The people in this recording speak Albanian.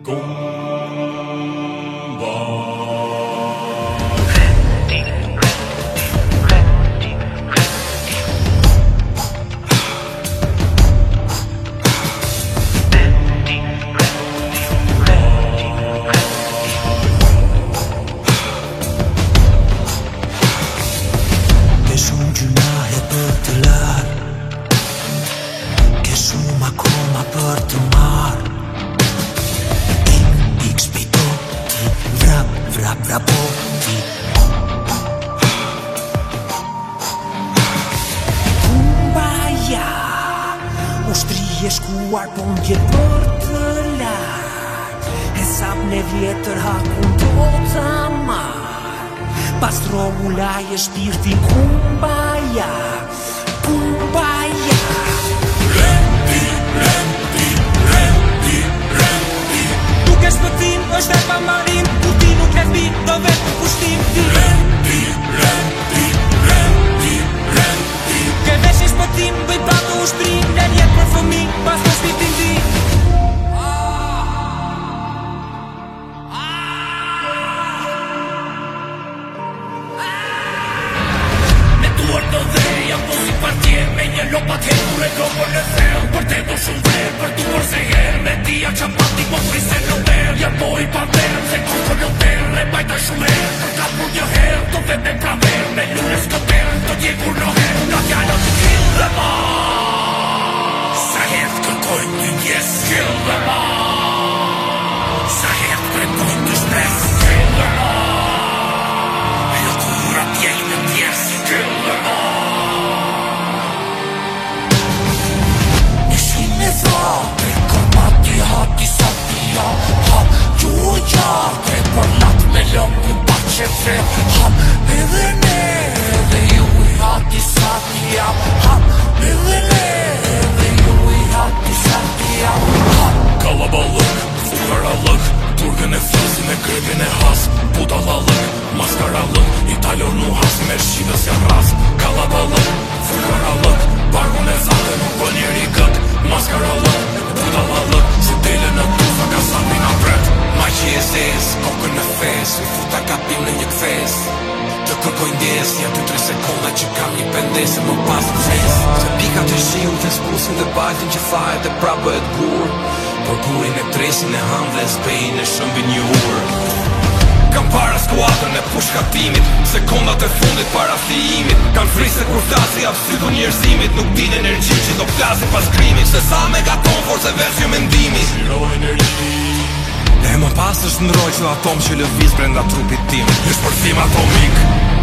Vrapoti Kumbaya Ushtri e shkuar po m'gje për të lartë E sap në vjetër hakun do të marr Pastro ulaj e shpirtin Kumbaya Kumbaya Rendi, rendi, rendi, rendi Tuk e shpëtim është e pamarim Kur ti nuk e fi do vetë për pushtim ti Rendi, rendi, rendi, rendi Ke vesh e shpëtim bëj pato ushtrim Lën jetë për fëmi pas në shpirtin ti Me duar të dhe jam po si partje Me një lopat hekur e globër në thell Për te do shumë ver, për duar se her Me tia qa pati po frise në der Jam po i pater, se koko në ter E bajta shumë her, për ka për një her Do vet me praver, me lune s'koter Do djekur në her, nga fjallë të kill dhe ma Sa her të kërkojnë të njes Kill dhe ma Sa her të kërkojnë të shpres Kill dhe ma Jo kura tjek në tjes Kill dhe ma Nishin e thate Kërmati hati satia Ham gjuhë qartë Për natë me lëmë pa që fre Ham edhe ne Edhe ju i hati satia Ham edhe ne Edhe ju i hati satia Ham Kalabalık, fukaralık Turgën e flasin e grevin e has Budalalık, maskaralık İtalor nu has me shqidës janë ras Kalabalık, fukaralık Bargun e zate nuk bën njeri gët Maskaralık, budalalık Si dele në tufa ka sapin a bret Maqi e zes, kokën e fes U futa kapim në një këthes Që kërkoj ndjes, janë 2-3 sekonda që kam një pendes E më pas të fes Se pika të shiu të spusin dhe bajtin që thajet e prapë e t'gur Por gurin e tresin e ham dhe zbejin e shëmbin një ur Kam para skuadrën e pushkatimit Sekondat e fundit para flijimit Kam frise kur flasi apsytu njerëzimit Nuk din energji që do flasi pas krimit Se sa megaton forse versio mendimi Zero energji E më pas është ndroj që atom që lëviz brenda trupit tim Është përthim atomik